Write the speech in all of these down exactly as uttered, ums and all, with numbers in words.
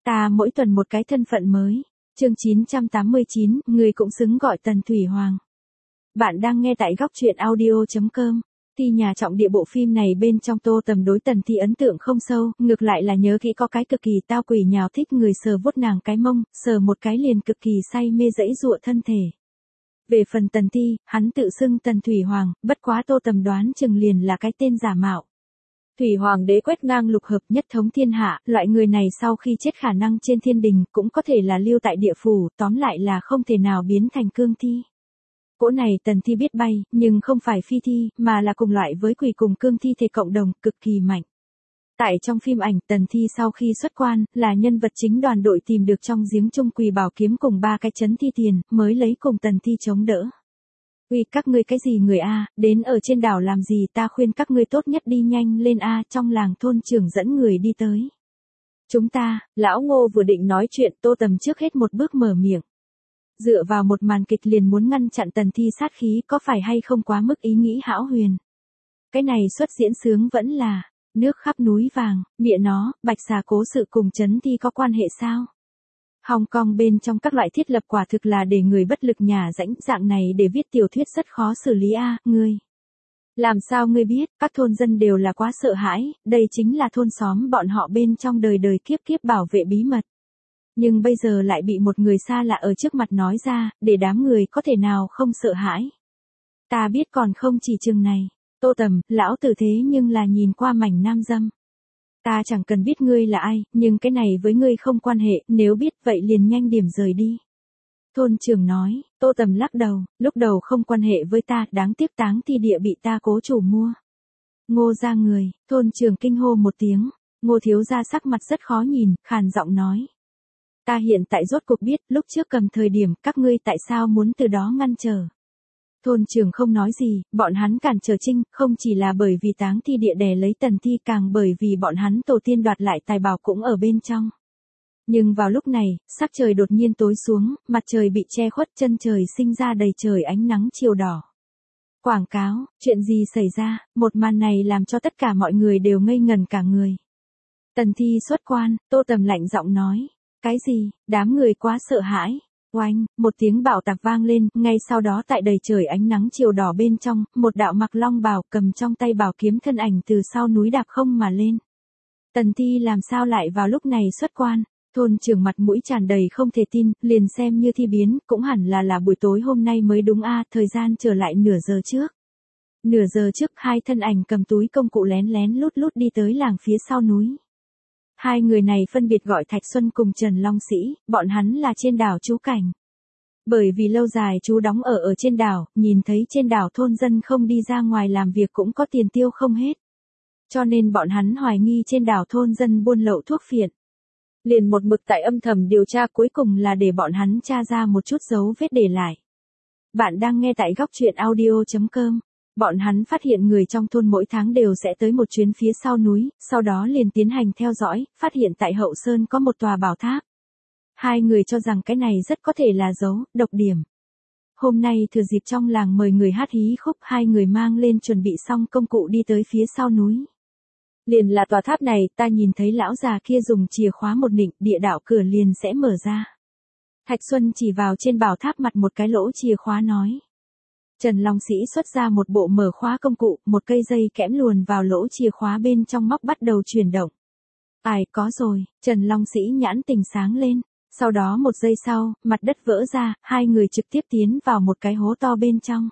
Ta mỗi tuần một cái thân phận mới. Chương chín trăm tám mươi chín, người cũng xứng gọi Tần Thủy Hoàng. Bạn đang nghe tại góc truyện audio chấm com. Thi nhà trọng địa bộ phim này bên trong Tô Tầm đối Tần Thi ấn tượng không sâu, ngược lại là nhớ kỹ có cái cực kỳ tao quỷ nhào thích người sờ vuốt nàng cái mông, sờ một cái liền cực kỳ say mê dẫy dụa thân thể. Về phần Tần Thi, hắn tự xưng Tần Thủy Hoàng, bất quá Tô Tầm đoán chừng liền là cái tên giả mạo. Thủy Hoàng đế quét ngang lục hợp nhất thống thiên hạ, loại người này sau khi chết khả năng trên thiên đình cũng có thể là lưu tại địa phủ, tóm lại là không thể nào biến thành cương thi. Cỗ này Tần Thi biết bay, nhưng không phải phi thi, mà là cùng loại với quỷ cùng cương thi thể cộng đồng, cực kỳ mạnh. Tại trong phim ảnh, Tần Thi sau khi xuất quan, là nhân vật chính đoàn đội tìm được trong giếng chung quỳ bảo kiếm cùng ba cái chấn thi tiền, mới lấy cùng Tần Thi chống đỡ. Uy, các ngươi cái gì người a, đến ở trên đảo làm gì, ta khuyên các ngươi tốt nhất đi nhanh lên a, trong làng thôn trưởng dẫn người đi tới. Chúng ta, lão Ngô vừa định nói chuyện, Tô Tầm trước hết một bước mở miệng. Dựa vào một màn kịch liền muốn ngăn chặn Tần Thi sát khí có phải hay không quá mức ý nghĩ hão huyền. Cái này xuất diễn sướng vẫn là, nước khắp núi vàng, mẹ nó, Bạch Xà cố sự cùng Trấn Thi có quan hệ sao? Hong Kong bên trong các loại thiết lập quả thực là để người bất lực nhà rãnh, dạng này để viết tiểu thuyết rất khó xử lý a, à, ngươi. Làm sao ngươi biết, các thôn dân đều là quá sợ hãi, đây chính là thôn xóm bọn họ bên trong đời đời kiếp kiếp bảo vệ bí mật. Nhưng bây giờ lại bị một người xa lạ ở trước mặt nói ra, để đám người có thể nào không sợ hãi. Ta biết còn không chỉ chừng này, Tô Tầm, lão tử thế nhưng là nhìn qua mảnh nam dâm. Ta chẳng cần biết ngươi là ai, nhưng cái này với ngươi không quan hệ, nếu biết vậy liền nhanh điểm rời đi. Thôn trưởng nói, Tô Tầm lắc đầu, lúc đầu không quan hệ với ta, đáng tiếc táng thi địa bị ta cố chủ mua. Ngô ra người, thôn trưởng kinh hô một tiếng, Ngô thiếu gia sắc mặt rất khó nhìn, khàn giọng nói. Ta hiện tại rốt cuộc biết, lúc trước cầm thời điểm, các ngươi tại sao muốn từ đó ngăn trở. Thôn trưởng không nói gì, bọn hắn cản trở Trinh, không chỉ là bởi vì táng thi địa đè lấy Tần Thi, càng bởi vì bọn hắn tổ tiên đoạt lại tài bảo cũng ở bên trong. Nhưng vào lúc này, sắc trời đột nhiên tối xuống, mặt trời bị che khuất, chân trời sinh ra đầy trời ánh nắng chiều đỏ. Quảng cáo, chuyện gì xảy ra, một màn này làm cho tất cả mọi người đều ngây ngần cả người. Tần Thi xuất quan, Tô Tầm lạnh giọng nói. Cái gì, đám người quá sợ hãi. Oanh, một tiếng bạo tạc vang lên, ngay sau đó tại đầy trời ánh nắng chiều đỏ bên trong, một đạo mặc long bào cầm trong tay bảo kiếm thân ảnh từ sau núi đạp không mà lên. Tần Thi làm sao lại vào lúc này xuất quan, thôn trưởng mặt mũi tràn đầy không thể tin, liền xem như thi biến, cũng hẳn là là buổi tối hôm nay mới đúng a, thời gian trở lại nửa giờ trước. Nửa giờ trước hai thân ảnh cầm túi công cụ lén lén lút lút đi tới làng phía sau núi. Hai người này phân biệt gọi Thạch Xuân cùng Trần Long Sĩ, bọn hắn là trên đảo trú cảnh. Bởi vì lâu dài chú đóng ở ở trên đảo, nhìn thấy trên đảo thôn dân không đi ra ngoài làm việc cũng có tiền tiêu không hết. Cho nên bọn hắn hoài nghi trên đảo thôn dân buôn lậu thuốc phiện. Liền một mực tại âm thầm điều tra, cuối cùng là để bọn hắn tra ra một chút dấu vết để lại. Bạn đang nghe tại góc truyện audio chấm com. Bọn hắn phát hiện người trong thôn mỗi tháng đều sẽ tới một chuyến phía sau núi, sau đó liền tiến hành theo dõi, phát hiện tại Hậu Sơn có một tòa bảo tháp. Hai người cho rằng cái này rất có thể là dấu, độc điểm. Hôm nay thừa dịp trong làng mời người hát hí khúc, hai người mang lên chuẩn bị xong công cụ đi tới phía sau núi. Liền là tòa tháp này, ta nhìn thấy lão già kia dùng chìa khóa một nịnh, địa đạo cửa liền sẽ mở ra. Thạch Xuân chỉ vào trên bảo tháp mặt một cái lỗ chìa khóa nói. Trần Long Sĩ xuất ra một bộ mở khóa công cụ, một cây dây kẽm luồn vào lỗ chìa khóa bên trong móc bắt đầu chuyển động. Ai, có rồi, Trần Long Sĩ nhãn tình sáng lên, sau đó một giây sau, mặt đất vỡ ra, hai người trực tiếp tiến vào một cái hố to bên trong.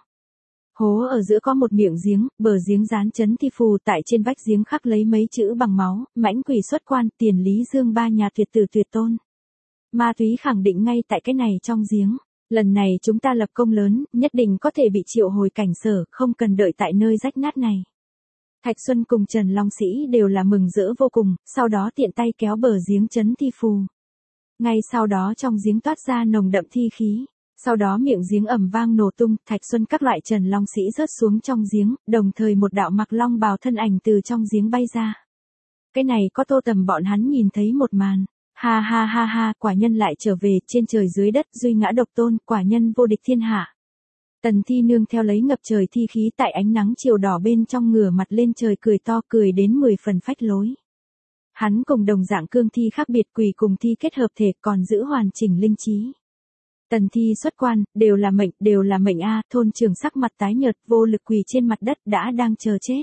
Hố ở giữa có một miệng giếng, bờ giếng dán Trấn Thi phù, tại trên vách giếng khắc lấy mấy chữ bằng máu, mãnh quỷ xuất quan, tiền Lý Dương ba nhà tuyệt tử tuyệt tôn. Ma túy khẳng định ngay tại cái này trong giếng. Lần này chúng ta lập công lớn, nhất định có thể bị triệu hồi cảnh sở, không cần đợi tại nơi rách nát này. Thạch Xuân cùng Trần Long Sĩ đều là mừng rỡ vô cùng, sau đó tiện tay kéo bờ giếng Trấn Thi phù. Ngay sau đó trong giếng toát ra nồng đậm thi khí. Sau đó miệng giếng ầm vang nổ tung, Thạch Xuân các loại Trần Long Sĩ rớt xuống trong giếng, đồng thời một đạo mặc long bào thân ảnh từ trong giếng bay ra. Cái này có Tô Tầm bọn hắn nhìn thấy một màn. Ha ha ha ha, quả nhân lại trở về, trên trời dưới đất, duy ngã độc tôn, quả nhân vô địch thiên hạ. Tần Thi nương theo lấy ngập trời thi khí tại ánh nắng chiều đỏ bên trong ngửa mặt lên trời cười to, cười đến mười phần phách lối. Hắn cùng đồng dạng cương thi khác biệt, quỷ cùng thi kết hợp thể còn giữ hoàn chỉnh linh trí. Tần thi xuất quan, đều là mệnh, đều là mệnh a. Thôn trưởng sắc mặt tái nhợt, vô lực quỳ trên mặt đất đã đang chờ chết.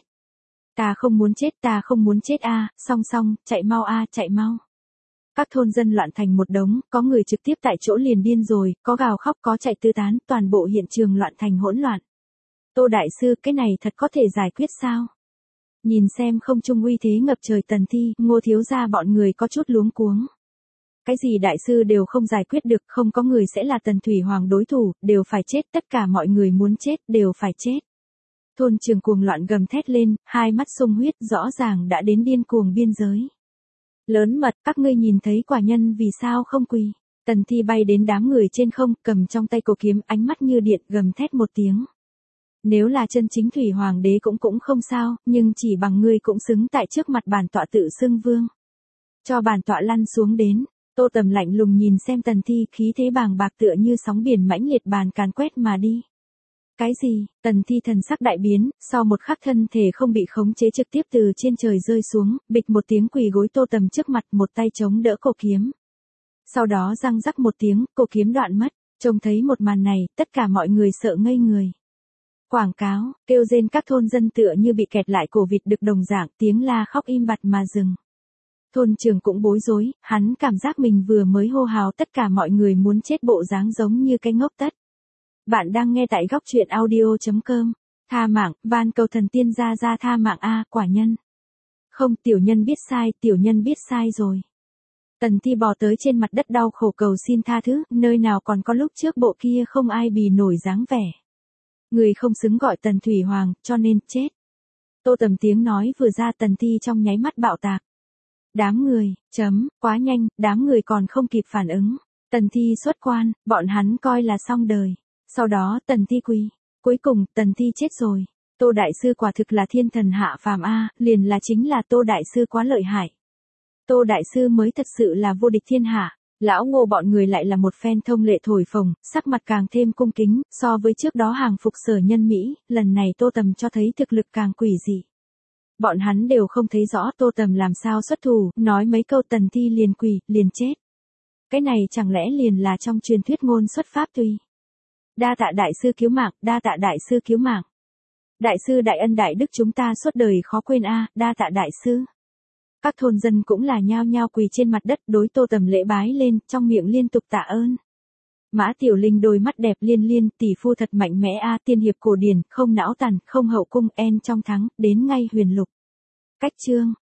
Ta không muốn chết, ta không muốn chết a. Song song, chạy mau a, chạy mau. Các thôn dân loạn thành một đống, có người trực tiếp tại chỗ liền điên rồi, có gào khóc, có chạy tứ tán, toàn bộ hiện trường loạn thành hỗn loạn. Tô đại sư, cái này thật có thể giải quyết sao? Nhìn xem không trung uy thế ngập trời tần thi, Ngô thiếu gia bọn người có chút luống cuống. Cái gì đại sư đều không giải quyết được, không có người sẽ là Tần Thủy Hoàng đối thủ, đều phải chết, tất cả mọi người muốn chết, đều phải chết. Thôn trường cuồng loạn gầm thét lên, hai mắt sung huyết rõ ràng đã đến điên cuồng biên giới. Lớn mật, các ngươi nhìn thấy quả nhân vì sao không quỳ. Tần thi bay đến đám người trên không, cầm trong tay cổ kiếm, ánh mắt như điện, gầm thét một tiếng. Nếu là chân chính Thủy Hoàng đế cũng cũng không sao, nhưng chỉ bằng ngươi cũng xứng tại trước mặt bản tọa tự xưng vương. Cho bản tọa lăn xuống đến. Tô Tầm lạnh lùng nhìn xem tần thi, khí thế bàng bạc tựa như sóng biển mãnh liệt bàn càn quét mà đi. Cái gì? Tần thi thần sắc đại biến, sau một khắc thân thể không bị khống chế trực tiếp từ trên trời rơi xuống, bịch một tiếng quỳ gối Tô Tầm trước mặt, một tay chống đỡ cổ kiếm. Sau đó răng rắc một tiếng, cổ kiếm đoạn mất, trông thấy một màn này, tất cả mọi người sợ ngây người. Quảng cáo, kêu rên các thôn dân tựa như bị kẹt lại cổ vịt đực đồng dạng, tiếng la khóc im bặt mà dừng. Thôn trưởng cũng bối rối, hắn cảm giác mình vừa mới hô hào tất cả mọi người muốn chết bộ dáng giống như cái ngốc tất. Bạn đang nghe tại góc truyện audio chấm com. Tha mạng, van cầu thần tiên ra ra tha mạng a, quả nhân. Không, tiểu nhân biết sai, tiểu nhân biết sai rồi. Tần thi bò tới trên mặt đất đau khổ cầu xin tha thứ, nơi nào còn có lúc trước bộ kia không ai bì nổi dáng vẻ. Người không xứng gọi Tần Thủy Hoàng, cho nên chết. Tô Tầm tiếng nói vừa ra, tần thi trong nháy mắt bạo tạc. Đám người, chấm, quá nhanh, đám người còn không kịp phản ứng. Tần thi xuất quan, bọn hắn coi là xong đời. Sau đó tần thi quỳ. Cuối cùng, tần thi chết rồi. Tô đại sư quả thực là thiên thần hạ phàm a, liền là chính là Tô đại sư quá lợi hại. Tô đại sư mới thật sự là vô địch thiên hạ. Lão Ngô bọn người lại là một phen thông lệ thổi phồng, sắc mặt càng thêm cung kính, so với trước đó hàng phục Sở Nhân Mỹ, lần này Tô Tầm cho thấy thực lực càng quỷ dị. Bọn hắn đều không thấy rõ Tô Tầm làm sao xuất thủ, nói mấy câu tần thi liền quỳ, liền chết. Cái này chẳng lẽ liền là trong truyền thuyết ngôn xuất pháp tùy. Đa tạ đại sư cứu mạng, đa tạ đại sư cứu mạng. Đại sư đại ân đại đức chúng ta suốt đời khó quên a, đa tạ đại sư. Các thôn dân cũng là nhao nhao quỳ trên mặt đất đối Tô Tầm lễ bái lên, trong miệng liên tục tạ ơn. Mã Tiểu Linh đôi mắt đẹp liên liên, tỷ phu thật mạnh mẽ a, tiên hiệp cổ điển, không não tàn, không hậu cung, en trong thắng, đến ngay huyền lục. Cách chương.